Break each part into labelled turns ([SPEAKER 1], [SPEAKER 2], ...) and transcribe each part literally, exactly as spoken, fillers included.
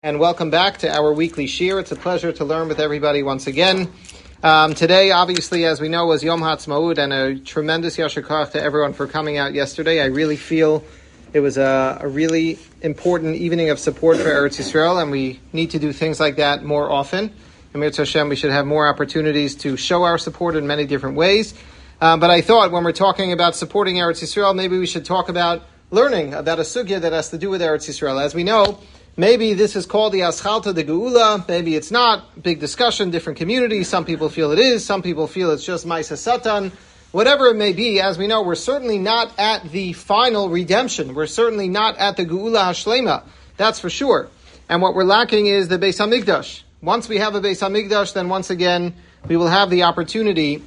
[SPEAKER 1] And welcome back to our weekly shir. It's a pleasure to learn with everybody once again. Um, today, obviously, as we know, was Yom Ha'atzmaut, and a tremendous yasher koach to everyone for coming out yesterday. I really feel it was a, a really important evening of support for Eretz Yisrael, and we need to do things like that more often. Amir Hashem, we should have more opportunities to show our support in many different ways. Um, but I thought when we're talking about supporting Eretz Yisrael, maybe we should talk about learning about a sugya that has to do with Eretz Yisrael. As we know, maybe this is called the Aschalta de Geula, maybe it's not. Big discussion, different communities. Some people feel it is, some people feel it's just Maisa Satan. Whatever it may be, as we know, we're certainly not at the final redemption. We're certainly not at the Geula Hashlema. That's for sure. And what we're lacking is the Beis HaMikdash. Once we have a Beis HaMikdash, then once again, we will have the opportunity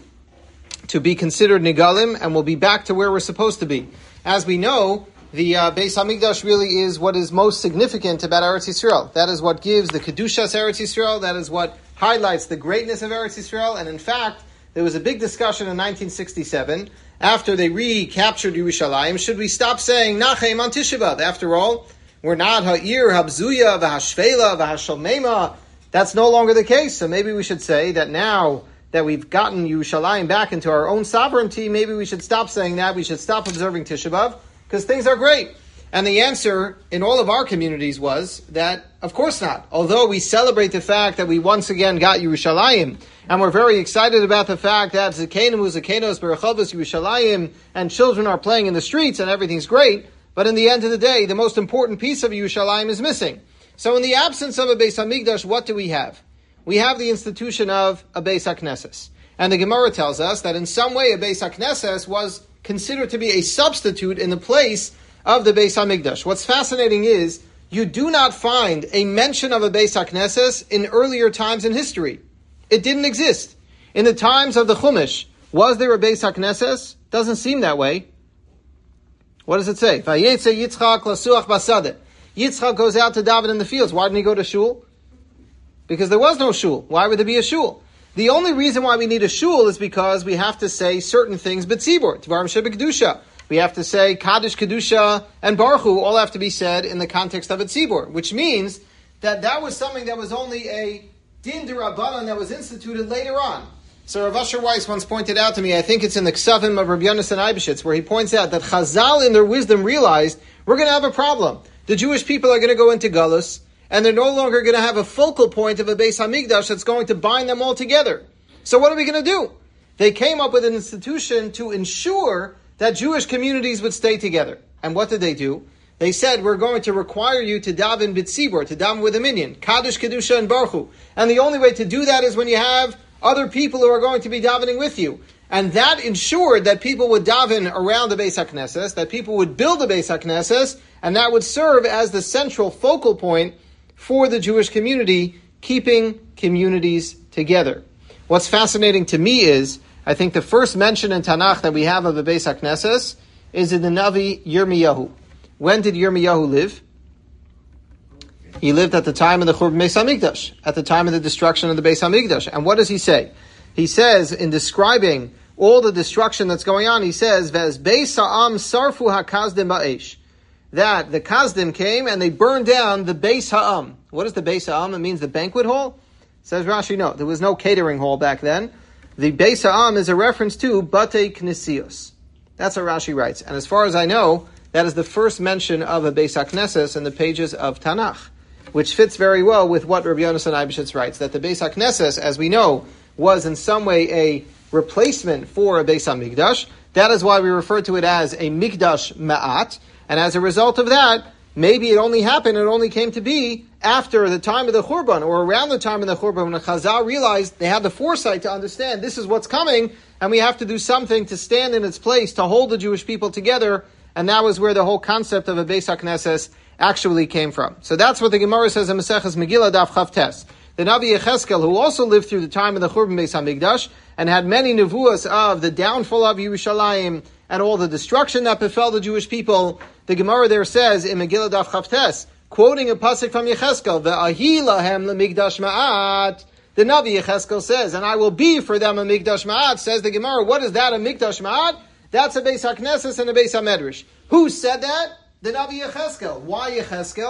[SPEAKER 1] to be considered Nigalim, and we'll be back to where we're supposed to be. As we know, the uh, Beis HaMikdash really is what is most significant about Eretz Yisrael. That is what gives the Kedushas Eretz Yisrael. That is what highlights the greatness of Eretz Yisrael. And in fact, there was a big discussion in nineteen sixty-seven, after they recaptured Yerushalayim, should we stop saying Nachem on Tisha B'Av? After all, we're not Ha'ir, Habzuya, V'Hashvela, V'Hashalmema. That's no longer the case. So maybe we should say that now that we've gotten Yerushalayim back into our own sovereignty, maybe we should stop saying that. We should stop observing Tisha B'Av, because things are great. And the answer in all of our communities was that, of course not. Although we celebrate the fact that we once again got Yerushalayim, and we're very excited about the fact that Zakenim Uzakenos Berechavos Yerushalayim, and children are playing in the streets and everything's great, but in the end of the day, the most important piece of Yerushalayim is missing. So in the absence of a Beis HaMikdash, what do we have? We have the institution of a Beis HaKnesses. And the Gemara tells us that in some way a Beis HaKnesses was considered to be a substitute in the place of the Beis HaMikdash. What's fascinating is you do not find a mention of a Beis HaKnesses in earlier times in history. It didn't exist. In the times of the Chumash, was there a Beis HaKnesses? Doesn't seem that way. What does it say? Vayetze Yitzchak lasuach basadeh. Yitzchak goes out to David in the fields. Why didn't he go to shul? Because there was no shul. Why would there be a shul? The only reason why we need a shul is because we have to say certain things b'tzibur, Dvarim shebekdusha. We have to say Kaddish, Kedusha, and Baruch Hu all have to be said in the context of a tzibur, which means that that was something that was only a din d'Rabbanan that was instituted later on. So Rav Asher Weiss once pointed out to me, I think it's in the Ksavim of Rabbi Yonasan Eibeshitz, where he points out that Chazal in their wisdom realized we're going to have a problem. The Jewish people are going to go into Galus, and they're no longer going to have a focal point of a Beis HaMikdash that's going to bind them all together. So what are we going to do? They came up with an institution to ensure that Jewish communities would stay together. And what did they do? They said, we're going to require you to daven b'tzibur, to daven with a minyan, Kaddish, Kedusha, and Baruch Hu. And the only way to do that is when you have other people who are going to be davening with you. And that ensured that people would daven around the Beis HaKnesses, that people would build the Beis HaKnesses, and that would serve as the central focal point for the Jewish community, keeping communities together. What's fascinating to me is, I think the first mention in Tanakh that we have of the Beis HaKnesses is in the Navi Yirmiyahu. When did Yirmiyahu live? He lived at the time of the Churban Beis HaMikdash, at the time of the destruction of the Beis HaMikdash. And what does he say? He says, in describing all the destruction that's going on, he says, V'ez Beis Ha'am sarfu ha'kazdim ba'esh. That the Kazdim came and they burned down the Beis Ha'am. What is the Beis Ha'am? It means the banquet hall? Says Rashi, no, there was no catering hall back then. The Beis Ha'am is a reference to Batei Knesios. That's what Rashi writes. And as far as I know, that is the first mention of a Beis HaKnesses in the pages of Tanakh, which fits very well with what Rabbi Yonasan Eibeshitz writes, that the Beis HaKnesses, as we know, was in some way a replacement for a Beis HaMikdash. That is why we refer to it as a Mikdash Ma'at. And as a result of that, maybe it only happened, it only came to be after the time of the Churban, or around the time of the Churban, when the Chazal realized they had the foresight to understand this is what's coming, and we have to do something to stand in its place, to hold the Jewish people together, and that was where the whole concept of a Beis HaKnesses actually came from. So that's what the Gemara says in Maseches Megillah Daf Chavtes. The Navi Yecheskel, who also lived through the time of the Churban Beis HaMikdash, and had many nevuas of the downfall of Yerushalayim, and all the destruction that befell the Jewish people, the Gemara there says in Megillah Daf Chavtes, quoting a pasuk from Yecheskel, "Ve'ahi lahem leMikdash ma'at." The Navi Yecheskel says, "And I will be for them a Mikdash ma'at." Says the Gemara, what is that, a Mikdash ma'at? That's a Beis HaKnesses and a Beis HaMedrash. Who said that? The Navi Yecheskel. Why Yecheskel?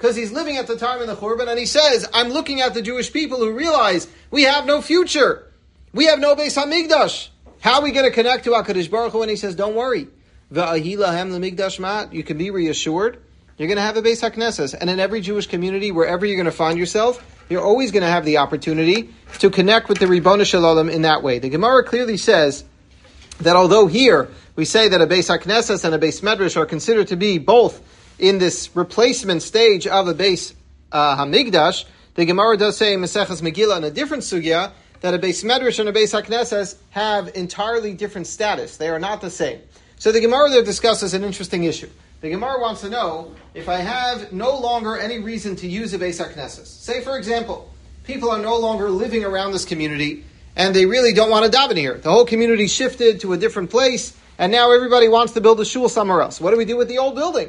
[SPEAKER 1] because he's living at the time of the Churban, and he says, I'm looking at the Jewish people who realize we have no future. We have no Beis HaMikdash. How are we going to connect to HaKadosh Baruch Hu? And he says, don't worry. V'ahilahem l'mikdash mat. You can be reassured. You're going to have a Beis HaKnesses. And in every Jewish community, wherever you're going to find yourself, you're always going to have the opportunity to connect with the Ribono Shel Olam in that way. The Gemara clearly says that although here we say that a Beis HaKnesses and a Beis Medrash are considered to be both in this replacement stage of a Beis uh, HaMikdash, the Gemara does say in Maseches Megillah in a different sugya that a Beis Medrash and a Beis HaKnesses have entirely different status. They are not the same. So the Gemara there discusses an interesting issue. The Gemara wants to know if I have no longer any reason to use a Beis HaKnesses. Say, for example, people are no longer living around this community and they really don't want to daven here. The whole community shifted to a different place and now everybody wants to build a shul somewhere else. What do we do with the old building?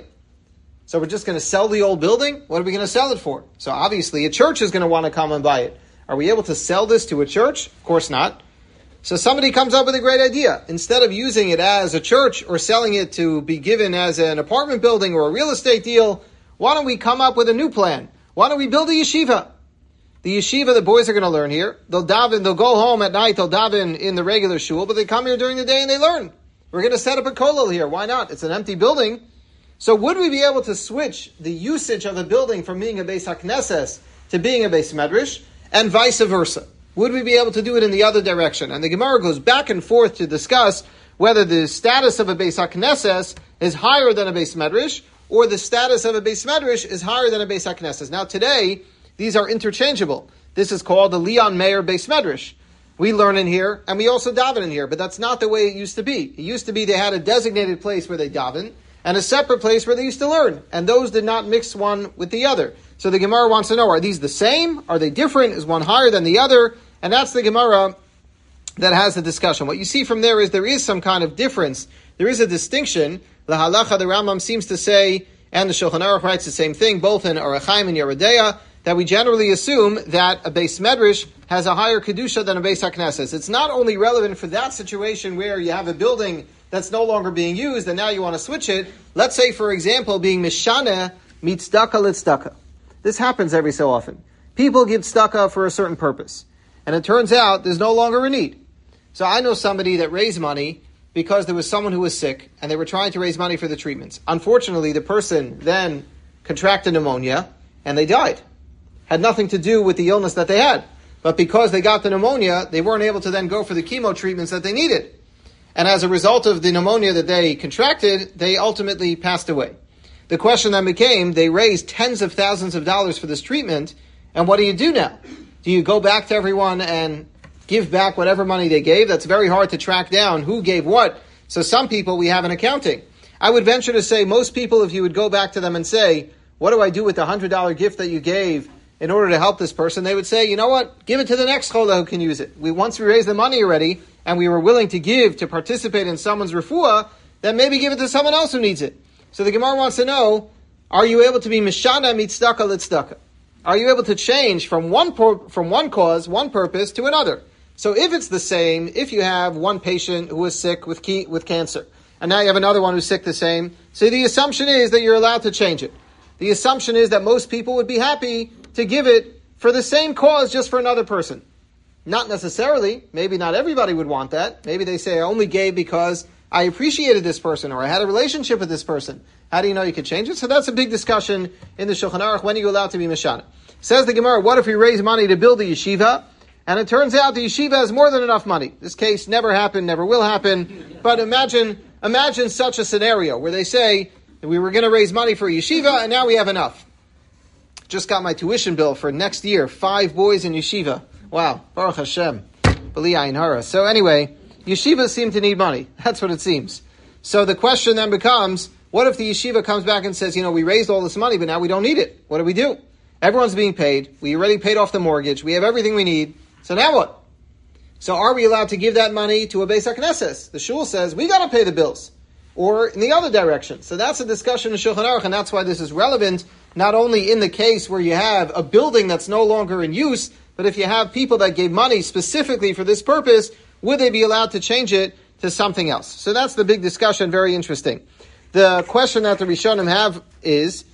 [SPEAKER 1] So we're just going to sell the old building? What are we going to sell it for? So obviously a church is going to want to come and buy it. Are we able to sell this to a church? Of course not. So somebody comes up with a great idea. Instead of using it as a church or selling it to be given as an apartment building or a real estate deal, why don't we come up with a new plan? Why don't we build a yeshiva? The yeshiva, the boys are going to learn here. They'll daven, they'll go home at night, they'll daven in the regular shul, but they come here during the day and they learn. We're going to set up a kollel here. Why not? It's an empty building. So would we be able to switch the usage of a building from being a Beis HaKnesses to being a Beis Medrash, and vice versa? Would we be able to do it in the other direction? And the Gemara goes back and forth to discuss whether the status of a Beis HaKnesses is higher than a Beis Medrash, or the status of a Beis Medrash is higher than a Beis HaKnesses. Now today, these are interchangeable. This is called the Leon Meir Beis Medrash. We learn in here, and we also daven in here, but that's not the way it used to be. It used to be they had a designated place where they daven, and a separate place where they used to learn. And those did not mix one with the other. So the Gemara wants to know, are these the same? Are they different? Is one higher than the other? And that's the Gemara that has the discussion. What you see from there is there is some kind of difference. There is a distinction. The halacha, the Rambam seems to say, and the Shulchan Aruch writes the same thing, both in Orach Chaim and Yoreh De'ah, that we generally assume that a Beis Medrash has a higher kedusha than a Beis HaKnesses. It's not only relevant for that situation where you have a building that's no longer being used and now you want to switch it. Let's say, for example, being Mishana meets tzedakah l'tzedakah. This happens every so often. People give tzedakah for a certain purpose. And it turns out there's no longer a need. So I know somebody that raised money because there was someone who was sick and they were trying to raise money for the treatments. Unfortunately, the person then contracted pneumonia and they died. Had nothing to do with the illness that they had. But because they got the pneumonia, they weren't able to then go for the chemo treatments that they needed. And as a result of the pneumonia that they contracted, they ultimately passed away. The question then became, they raised tens of thousands of dollars for this treatment, and what do you do now? Do you go back to everyone and give back whatever money they gave? That's very hard to track down who gave what. So some people, we have an accounting. I would venture to say most people, if you would go back to them and say, what do I do with the one hundred dollars gift that you gave in order to help this person? They would say, you know what? Give it to the next chola who can use it. We Once we raised the money already, and we were willing to give to participate in someone's refuah, then maybe give it to someone else who needs it. So the Gemara wants to know, are you able to be mishana mitzdaka l'tzedakah? Are you able to change from one por- from one cause, one purpose, to another? So if it's the same, if you have one patient who is sick with ke- with cancer, and now you have another one who's sick the same, so the assumption is that you're allowed to change it. The assumption is that most people would be happy to give it for the same cause, just for another person. Not necessarily. Maybe not everybody would want that. Maybe they say, I only gave because I appreciated this person, or I had a relationship with this person. How do you know you could change it? So that's a big discussion in the Shulchan Aruch. When are you allowed to be Mishana? Says the Gemara, what if we raise money to build a yeshiva, and it turns out the yeshiva has more than enough money? This case never happened, never will happen. But imagine, imagine such a scenario where they say, we were going to raise money for a yeshiva, and now we have enough. Just got my tuition bill for next year. Five boys in yeshiva. Wow. Baruch Hashem. B'li ayin hara. So anyway, yeshivas seem to need money. That's what it seems. So the question then becomes, what if the yeshiva comes back and says, you know, we raised all this money, but now we don't need it. What do we do? Everyone's being paid. We already paid off the mortgage. We have everything we need. So now what? So are we allowed to give that money to a Beis HaKnesses? The shul says, we got to pay the bills. Or in the other direction. So that's a discussion in Shulchan Aruch, and that's why this is relevant, not only in the case where you have a building that's no longer in use, but if you have people that gave money specifically for this purpose, would they be allowed to change it to something else? So that's the big discussion, very interesting. The question that the Rishonim have is,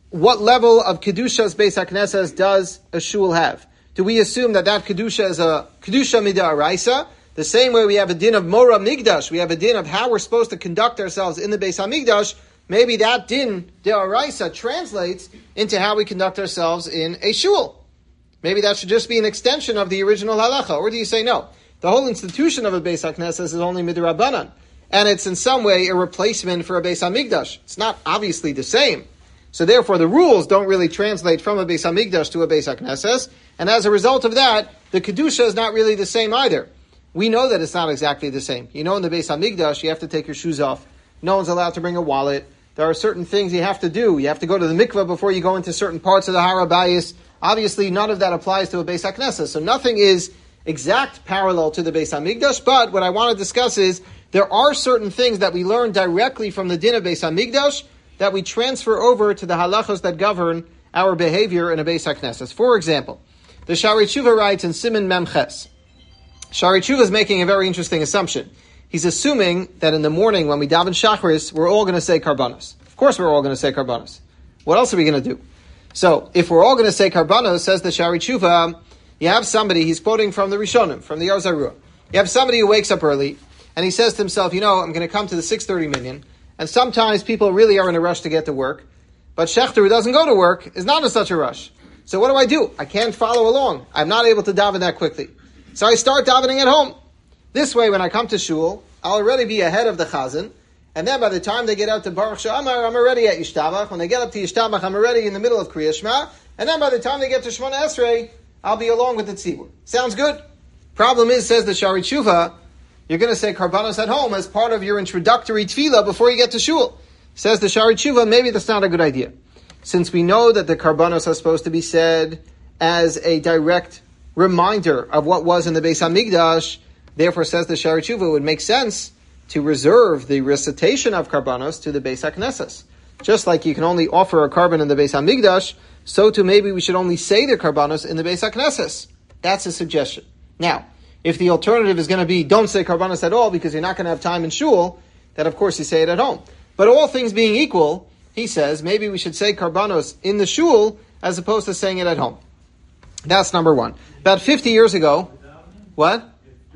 [SPEAKER 1] what level of Kedusha's Beis HaKnesses does a shul have? Do we assume that that Kedusha is a Kedusha Mid'araisa? The same way we have a din of Mora Migdash, we have a din of how we're supposed to conduct ourselves in the Beis HaMikdash. Maybe that din De'araisa translates into how we conduct ourselves in a shul. Maybe that should just be an extension of the original halacha. Or do you say no? The whole institution of a Beis HaKnesses is only Midrabanan. And it's in some way a replacement for a Beis HaMikdash. It's not obviously the same. So therefore the rules don't really translate from a Beis HaMikdash to a Beis HaKnesses. And as a result of that, the Kedusha is not really the same either. We know that it's not exactly the same. You know, in the Beis HaMikdash, you have to take your shoes off. No one's allowed to bring a wallet. There are certain things you have to do. You have to go to the mikveh before you go into certain parts of the Har HaBayis. Obviously, none of that applies to a Beis HaKnesses. So nothing is exact parallel to the Beis HaMikdash. But what I want to discuss is there are certain things that we learn directly from the din of Beis HaMikdash that we transfer over to the halachos that govern our behavior in a Beis HaKnesses. For example, the Sha'arei Tshuva writes in Siman Memches. Sha'arei Tshuva is making a very interesting assumption. He's assuming that in the morning when we daven Shachris, we're all going to say Karbanos. Of course we're all going to say Karbanos. What else are we going to do? So, if we're all going to say Karbanos, says the Sha'arei Tshuva, you have somebody, he's quoting from the Rishonim, from the Or Zarua. You have somebody who wakes up early, and he says to himself, you know, I'm going to come to the six thirty minyan, and sometimes people really are in a rush to get to work, but Shechter, who doesn't go to work, is not in such a rush. So what do I do? I can't follow along. I'm not able to daven that quickly. So I start davening at home. This way, when I come to shul, I'll already be ahead of the chazan, and then by the time they get out to Baruch She'amar, I'm already at Yishtabach. When they get up to Yishtabach, I'm already in the middle of Kriya Shema, and then by the time they get to Shemona Esrei, I'll be along with the tzibur. Sounds good. Problem is, says the Sha'arei Tshuva, you're going to say Karbanos at home as part of your introductory tefillah before you get to shul. Says the Sha'arei Tshuva, maybe that's not a good idea. Since we know that the Karbanos are supposed to be said as a direct reminder of what was in the Beis HaMikdash, therefore, says the Sha'arei Tshuva, it would make sense to reserve the recitation of Karbanos to the Beis HaKnesses. Just like you can only offer a carbon in the Beis HaMikdash, so too maybe we should only say the Karbanos in the Beis HaKnesses. That's a suggestion. Now, if the alternative is going to be don't say Karbanos at all because you're not going to have time in shul, then of course you say it at home. But all things being equal, he says, maybe we should say Karbanos in the shul as opposed to saying it at home. That's number one. About fifty years ago, what?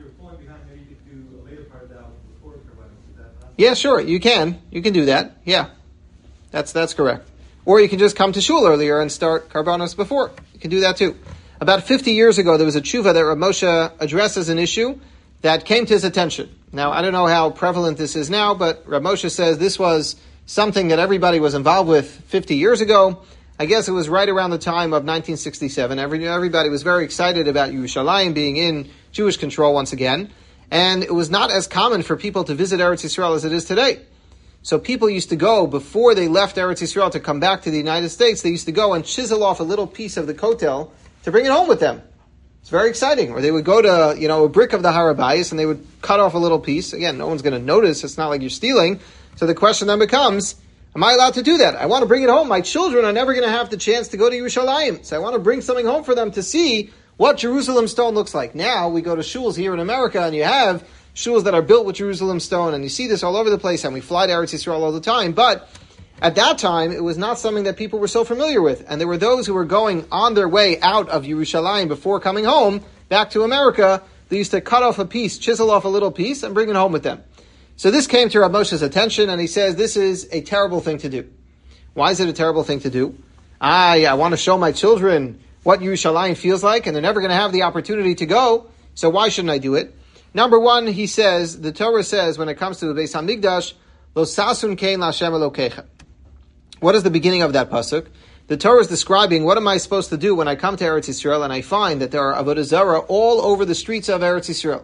[SPEAKER 1] Yeah, sure, you can. You can do that. Yeah, that's that's correct. Or you can just come to shul earlier and start Karbanos before. You can do that too. About fifty years ago, there was a tshuva that Rav Moshe addresses an issue that came to his attention. Now, I don't know how prevalent this is now, but Rav Moshe says this was something that everybody was involved with fifty years ago. I guess it was right around the time of nineteen sixty-seven. Every, everybody was very excited about Yerushalayim being in Jewish control once again. And it was not as common for people to visit Eretz Yisrael as it is today. So people used to go, before they left Eretz Yisrael to come back to the United States, they used to go and chisel off a little piece of the kotel to bring it home with them. It's very exciting. Or they would go to, you know, a brick of the Har HaBayis and they would cut off a little piece. Again, no one's going to notice. It's not like you're stealing. So the question then becomes, am I allowed to do that? I want to bring it home. My children are never going to have the chance to go to Yerushalayim. So I want to bring something home for them to see what Jerusalem stone looks like. Now we go to shuls here in America and you have shuls that are built with Jerusalem stone and you see this all over the place and we fly to Eretz Yisrael all the time. But at that time, it was not something that people were so familiar with. And there were those who were going on their way out of Yerushalayim before coming home back to America. They used to cut off a piece, chisel off a little piece and bring it home with them. So this came to Rav Moshe's attention and he says this is a terrible thing to do. Why is it a terrible thing to do? I, I want to show my children what Yerushalayim feels like, and they're never going to have the opportunity to go, so why shouldn't I do it? Number one, he says, the Torah says, when it comes to the Beis HaMikdash, Lo sasun kein LaHashem Elokecha. What is the beginning of that pasuk? The Torah is describing, what am I supposed to do when I come to Eretz Yisrael, and I find that there are Avodah Zarah all over the streets of Eretz Yisrael,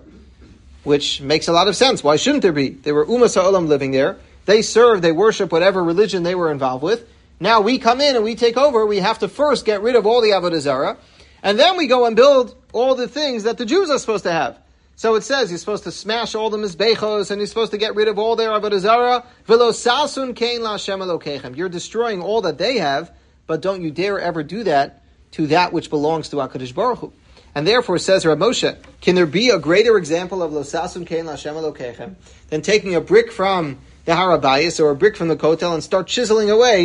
[SPEAKER 1] which makes a lot of sense. Why shouldn't there be? There were Umas HaOlam living there. They serve, they worship whatever religion they were involved with. Now we come in and we take over, we have to first get rid of all the Avodah Zarah, and then we go and build all the things that the Jews are supposed to have. So it says you're supposed to smash all the mizbechos, and you're supposed to get rid of all their Avodah Zarah. V'lo sasun kein LaHashem Elokechem. You're destroying all that they have, but don't you dare ever do that to that which belongs to HaKadosh Baruch Hu. And therefore, says Rav Moshe, can there be a greater example of Lo sasun kein LaHashem Elokechem than taking a brick from the Har HaBayis or a brick from the Kotel and start chiseling away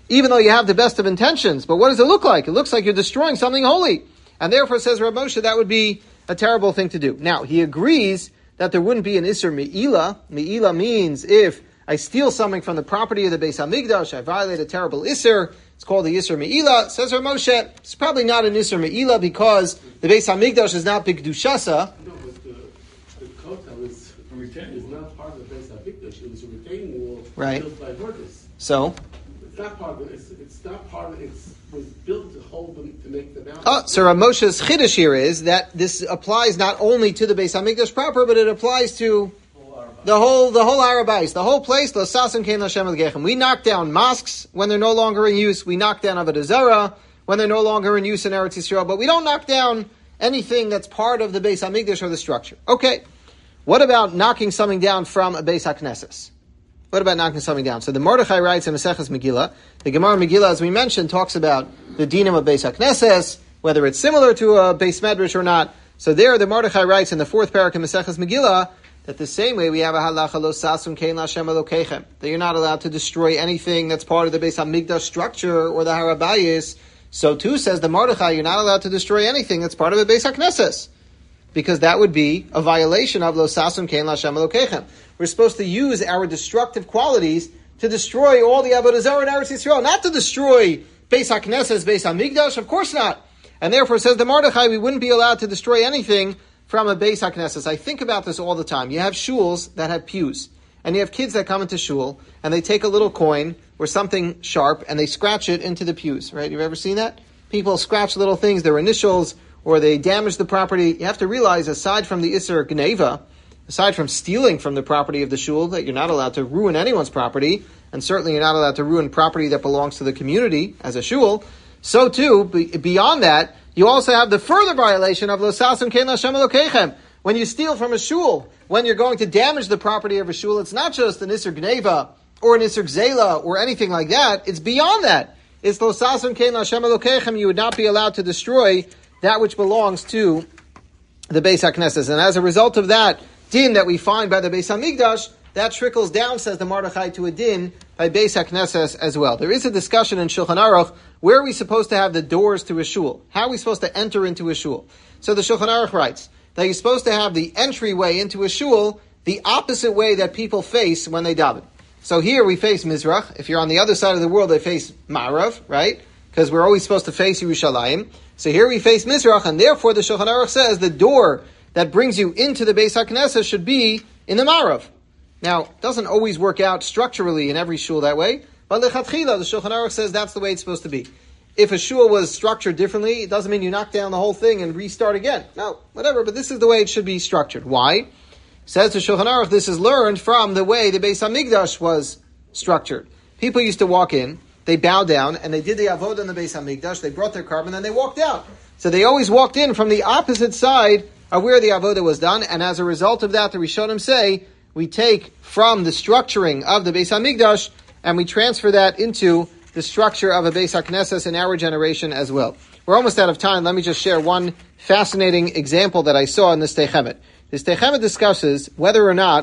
[SPEAKER 1] even though you have the best of intentions. But what does it look like? It looks like you're destroying something holy. And therefore, says Rav Moshe, that would be a terrible thing to do. Now, he agrees that there wouldn't be an Isser Me'ila. Me'ila means if I steal something from the property of the Beis HaMikdash, I violate a terrible Isser. It's called the Isser Me'ila. Says Rav Moshe, it's probably not an Isser Me'ila because the Beis HaMikdash is not B'Kedushasa.
[SPEAKER 2] No, but the, the Kotel is, is not part of the Beis HaMikdash. It was a retaining wall
[SPEAKER 1] right.
[SPEAKER 2] built by Hortus.
[SPEAKER 1] So?
[SPEAKER 2] It's not part of it. It's, it's not part of it. It was built to hold them, to make the mountain.
[SPEAKER 1] Oh, so Rav Moshe's chiddush here is that this applies not only to the Beis HaMikdash proper, but it applies to the whole the whole Arabais, the whole place. Lo sasem kein Lashem Elgechem. We knock down mosques when they're no longer in use. We knock down Avodah Zarah when they're no longer in use in Eretz Yisrael. But we don't knock down anything that's part of the Beis HaMikdash or the structure. Okay, what about knocking something down from a Beis HaKnesses? What about knocking something down? So the Mordechai writes in Maseches Megillah, the Gemara Megillah, as we mentioned, talks about the dinim of Beis HaKnesses, whether it's similar to a Beis Medrash or not. So there, the Mordechai writes in the fourth parak in Maseches Megillah that the same way we have a halacha lo sasum kein Lashem Elokechem, that you're not allowed to destroy anything that's part of the Beis HaMikdash structure or the Harabayis. So too says the Mordechai, you're not allowed to destroy anything that's part of the Beis HaKnesses, because that would be a violation of lo sasum kein Lashem Elokechem. We're supposed to use our destructive qualities to destroy all the Avodah Zarah in Eretz Yisrael, not to destroy Beis HaKnesses, Beis HaMikdash, of course not. And therefore, says the Mordechai, we wouldn't be allowed to destroy anything from a Beis HaKnesses. I think about this all the time. You have shuls that have pews, and you have kids that come into shul, and they take a little coin or something sharp, and they scratch it into the pews, right? You've ever seen that? People scratch little things, their initials, or they damage the property. You have to realize, aside from the Isser Gneva, aside from stealing from the property of the shul, that you're not allowed to ruin anyone's property, and certainly you're not allowed to ruin property that belongs to the community as a shul, so too, be, beyond that, you also have the further violation of lo sasum kein Lashem Elokechem. When you steal from a shul, when you're going to damage the property of a shul, it's not just an Isser Gneva or an Isser Gzela or anything like that. It's beyond that. It's lo sasum kein Lashem Elokechem. You would not be allowed to destroy that which belongs to the Beis HaKnesses. And as a result of that din that we find by the Beis HaMikdash, that trickles down, says the Mordechai, to a din by Beis HaKnesses as well. There is a discussion in Shulchan Aruch, where are we supposed to have the doors to a shul? How are we supposed to enter into a shul? So the Shulchan Aruch writes that you're supposed to have the entryway into a shul the opposite way that people face when they daven. So here we face Mizrach. If you're on the other side of the world, they face Ma'arav, right? Because we're always supposed to face Yerushalayim. So here we face Mizrach, and therefore the Shulchan Aruch says the door that brings you into the Beis HaKnesses should be in the Ma'arav. Now, it doesn't always work out structurally in every shul that way, but lechatchila, the Shulchan Aruch says that's the way it's supposed to be. If a shul was structured differently, it doesn't mean you knock down the whole thing and restart again. No, whatever, but this is the way it should be structured. Why? Says the Shulchan Aruch, this is learned from the way the Beis HaMikdash was structured. People used to walk in, they bowed down, and they did the avodah in the Beis HaMikdash, they brought their carbon, and they walked out. So they always walked in from the opposite side of where the avodah was done, and as a result of that, the Rishonim say, we take from the structuring of the Beis HaMikdash and we transfer that into the structure of a Beis HaKnesses in our generation as well. We're almost out of time. Let me just share one fascinating example that I saw in this Techemet. This Techemet discusses whether or not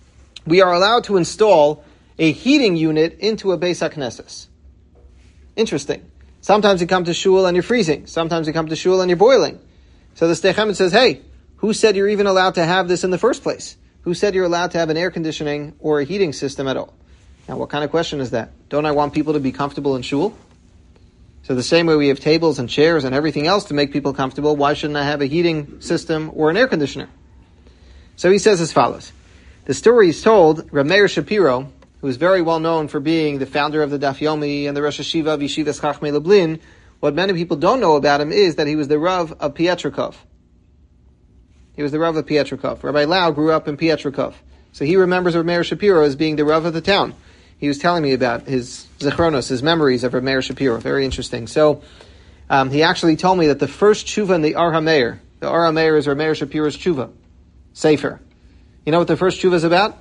[SPEAKER 1] we are allowed to install a heating unit into a Beis HaKnesses. Interesting. Sometimes you come to shul and you're freezing. Sometimes you come to shul and you're boiling. So the Techemet says, hey, who said you're even allowed to have this in the first place? Who said you're allowed to have an air conditioning or a heating system at all? Now, what kind of question is that? Don't I want people to be comfortable in shul? So the same way we have tables and chairs and everything else to make people comfortable, why shouldn't I have a heating system or an air conditioner? So he says as follows. The story is told, Rav Meir Shapiro, who is very well known for being the founder of the Daf Yomi and the Rosh Hashiva of Yeshivas Chachmei Lublin, what many people don't know about him is that he was the Rav of Pietrikov. He was the Rav of Pietrikov. Rabbi Lau grew up in Pietrikov. So he remembers Rav Meir Shapiro as being the Rav of the town. He was telling me about his zichronos, his memories of Rav Meir Shapiro. Very interesting. So um, he actually told me that the first tshuva in the Ar HaMeir, the Ar HaMeir is Rav Meir Shapiro's tshuva, Sefer. You know what the first tshuva is about?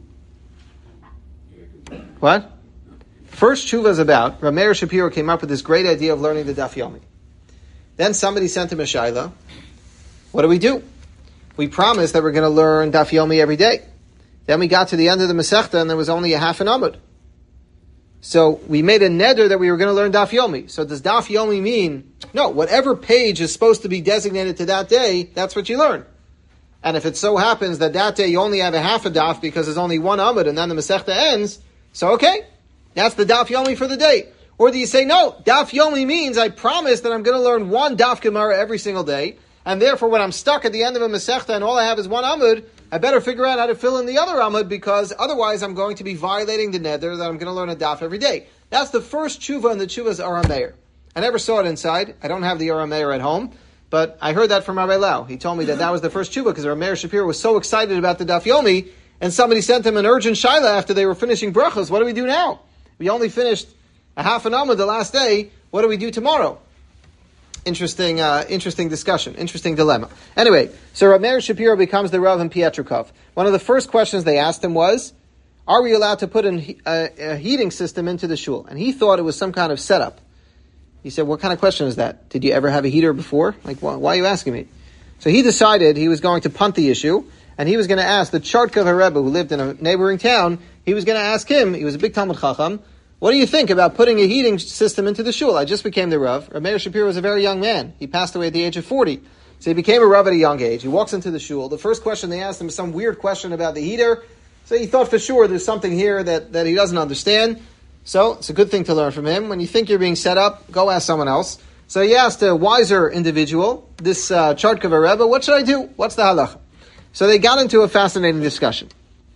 [SPEAKER 1] What? First tshuva is about, Rav Meir Shapiro came up with this great idea of learning the Daf Yomi. Then somebody sent him a shaila. What do we do? We promised that we're going to learn Daf Yomi every day. Then we got to the end of the Masechta and there was only a half an Amud. So we made a neder that we were going to learn Daf Yomi. So does Daf Yomi mean, no, whatever page is supposed to be designated to that day, that's what you learn. And if it so happens that that day you only have a half a daf because there's only one amud and then the Masechta ends, so okay, that's the Daf Yomi for the day. Or do you say, no, Daf Yomi means I promise that I'm going to learn one Daf Gemara every single day, and therefore when I'm stuck at the end of a Masechta and all I have is one amud, I better figure out how to fill in the other amud because otherwise I'm going to be violating the neder that I'm going to learn a daf every day. That's the first tshuva in the tshuva's Aram Meir. I never saw it inside. I don't have the Aram Meir at home, but I heard that from Rabbi Lau. He told me that that was the first tshuva because Rabbi Meir Shapiro was so excited about the Daf Yomi, and somebody sent him an urgent shaila after they were finishing brachas. What do we do now? We only finished a half an amud the last day. What do we do tomorrow? Interesting, uh, interesting discussion, interesting dilemma. Anyway, so Rabbi Meir Shapiro becomes the Rav in Pietrikov. One of the first questions they asked him was, are we allowed to put an, a, a heating system into the shul? And he thought it was some kind of setup. He said, what kind of question is that? Did you ever have a heater before? Like, why, why are you asking me? So he decided he was going to punt the issue, and he was going to ask the Chartkov Rebbe, who lived in a neighboring town, he was going to ask him, he was a big Talmud Chacham, what do you think about putting a heating system into the shul? I just became the Rav. Rabbi Meir Shapiro was a very young man. He passed away at the age of forty. So he became a Rav at a young age. He walks into the shul. The first question they asked him is some weird question about the heater. So he thought for sure there's something here that, that he doesn't understand. So it's a good thing to learn from him. When you think you're being set up, go ask someone else. So he asked a wiser individual, this uh, Chartkov Rebbe, what should I do? What's the halacha? So they got into a fascinating discussion.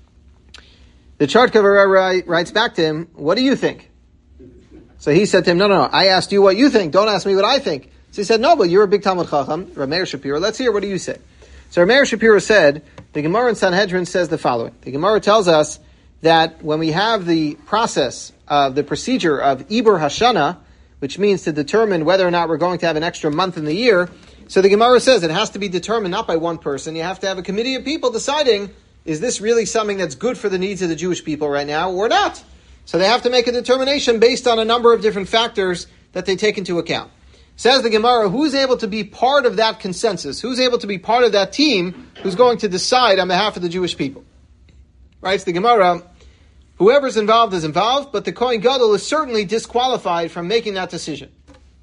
[SPEAKER 1] The Chartkov Rebbe writes back to him, what do you think? So he said to him, no, no, no, I asked you what you think. Don't ask me what I think. So he said, no, but you're a big Talmud Chacham, Rabbi Meir Shapiro. Let's hear, what do you say? So Rabbi Meir Shapiro said, the Gemara in Sanhedrin says the following. The Gemara tells us that when we have the process of the procedure of Ibur Hashana, which means to determine whether or not we're going to have an extra month in the year, so the Gemara says it has to be determined not by one person. You have to have a committee of people deciding, is this really something that's good for the needs of the Jewish people right now or not? So they have to make a determination based on a number of different factors that they take into account. Says the Gemara, who's able to be part of that consensus? Who's able to be part of that team who's going to decide on behalf of the Jewish people? Writes the Gemara, whoever's involved is involved, but the Kohen Gadol is certainly disqualified from making that decision.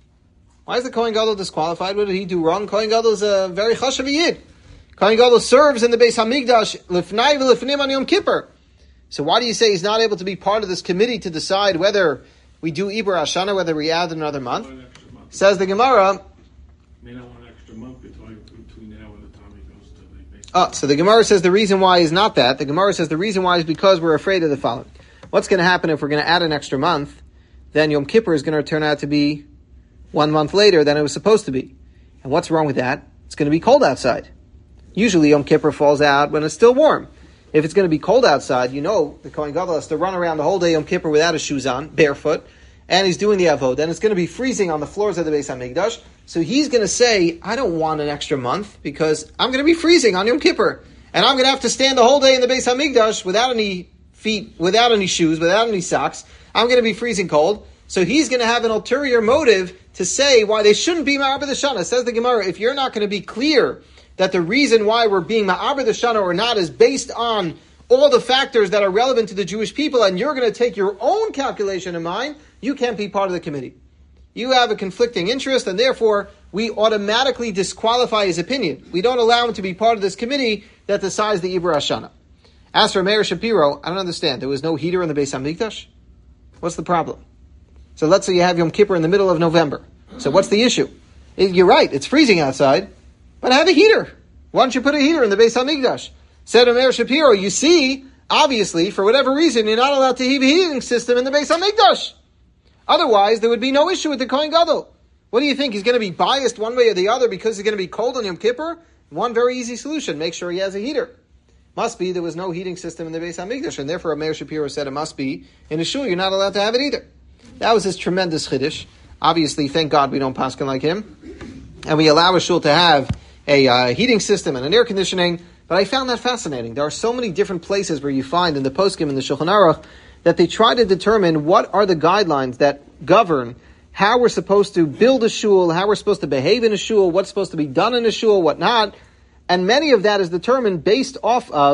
[SPEAKER 1] Why is the Kohen Gadol disqualified? What did he do wrong? Kohen Gadol is a very chashav yid. Kohen Gadol serves in the Beis Hamikdash lifnai v'lifnim on Yom Kippur. So why do you say he's not able to be part of this committee to decide whether we do Ibur Hashana, whether we add another month? month? Says the Gemara.
[SPEAKER 2] May not want an extra month between, between now and the time he goes to the Beis.
[SPEAKER 1] Oh, so the Gemara says the reason why is not that. The Gemara says the reason why is because we're afraid of the following. What's going to happen if we're going to add an extra month? Then Yom Kippur is going to turn out to be one month later than it was supposed to be. And what's wrong with that? It's going to be cold outside. Usually Yom Kippur falls out when it's still warm. If it's going to be cold outside, you know the Kohen Gadol has to run around the whole day Yom Kippur without his shoes on, barefoot, and he's doing the avod. Then it's going to be freezing on the floors of the Beis Hamikdash. So he's going to say, I don't want an extra month because I'm going to be freezing on Yom Kippur. And I'm going to have to stand the whole day in the Beis Hamikdash without any feet, without any shoes, without any socks. I'm going to be freezing cold. So he's going to have an ulterior motive to say why they shouldn't be Ma'aber the Shana. Says the Gemara, if you're not going to be clear that the reason why we're being Ma'aber the Shana or not is based on all the factors that are relevant to the Jewish people, and you're going to take your own calculation in mind, you can't be part of the committee. You have a conflicting interest, and therefore we automatically disqualify his opinion. We don't allow him to be part of this committee that decides the Ibur Hashana. As for Meir Shapiro, I don't understand. There was no heater in the Beis Hamikdash? What's the problem? So let's say you have Yom Kippur in the middle of November. So what's the issue? You're right, it's freezing outside, but have a heater. Why don't you put a heater in the Beis Hamikdash? Said Meir Shapiro, you see, obviously, for whatever reason, you're not allowed to have a heating system in the Beis Hamikdash. Otherwise, there would be no issue with the Kohen Gadol. What do you think? He's going to be biased one way or the other because he's going to be cold on Yom Kippur? One very easy solution, make sure he has a heater. Must be there was no heating system in the Beis Hamikdash, and therefore Meir Shapiro said it must be in a shul, you're not allowed to have it either. That was his tremendous chiddush. Obviously, thank God we don't paskin like him. And we allow a shul to have a uh, heating system and an air conditioning. But I found that fascinating. There are so many different places where you find in the poskim and the Shulchan Aruch that they try to determine what are the guidelines that govern how we're supposed to build a shul, how we're supposed to behave in a shul, what's supposed to be done in a shul, what not. And many of that is determined based off of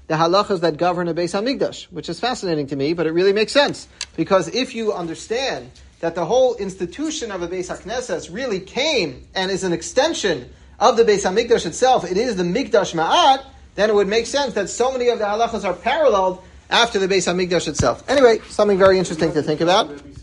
[SPEAKER 1] the halachas that govern a Beis Hamikdash, which is fascinating to me, but it really makes sense. Because if you understand that the whole institution of a Beis HaKnesses really came and is an extension of the Beis Hamikdash itself, it is the Mikdash Ma'at, then it would make sense that so many of the halachas are paralleled after the Beis Hamikdash itself. Anyway, something very interesting to think about.